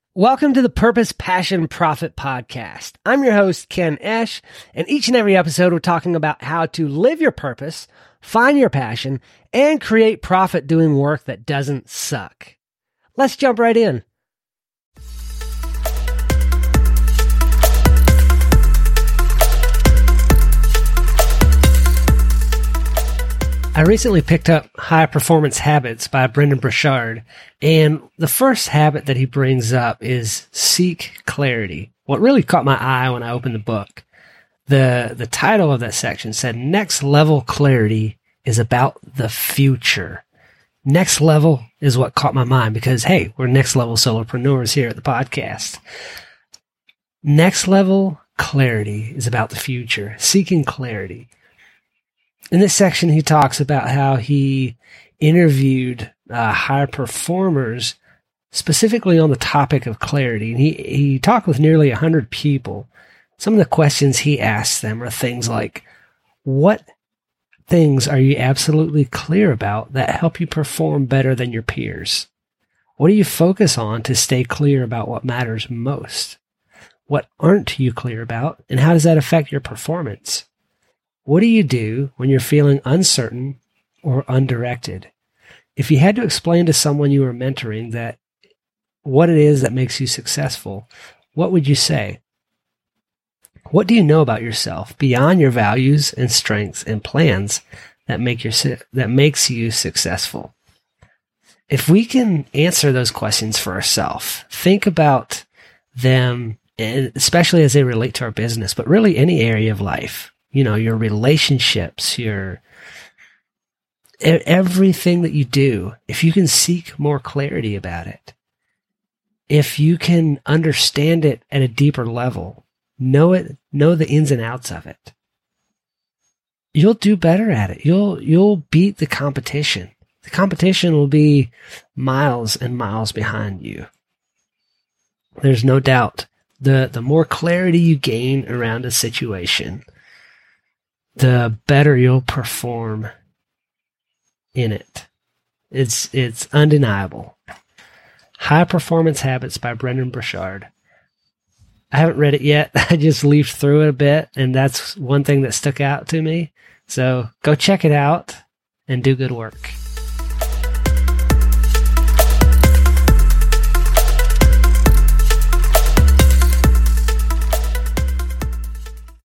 Welcome to the Purpose, Passion, Profit podcast. I'm your host, Ken Esch, and each and every episode we're talking about how to live your purpose, find your passion, and create profit doing work that doesn't suck. Let's jump right in. I recently picked up High Performance Habits by Brendon Burchard, and the first habit that he brings up is seek clarity. What really caught my eye when I opened the book, the title of that section said, Next Level Clarity is about the future. Next level is what caught my mind because, hey, we're next level solopreneurs here at the podcast. Next level clarity is about the future, seeking clarity. In this section, he talks about how he interviewed high performers specifically on the topic of clarity. And he talked with nearly 100 people. Some of the questions he asked them are things like, what things are you absolutely clear about that help you perform better than your peers? What do you focus on to stay clear about what matters most? What aren't you clear about, and how does that affect your performance? What do you do when you're feeling uncertain or undirected? If you had to explain to someone you were mentoring that what it is that makes you successful, what would you say? What do you know about yourself beyond your values and strengths and plans that makes you successful? If we can answer those questions for ourselves, think about them, especially as they relate to our business, but really any area of life. You know, your relationships, everything that you do, if you can seek more clarity about it, if you can understand it at a deeper level, know the ins and outs of it, you'll do better at it. You'll beat the competition. The competition will be miles and miles behind you. There's no doubt. The more clarity you gain around a situation, the better you'll perform in it. It's undeniable. High Performance Habits by Brendon Burchard. I haven't read it yet. I just leafed through it a bit, and that's one thing that stuck out to me. So go check it out and do good work.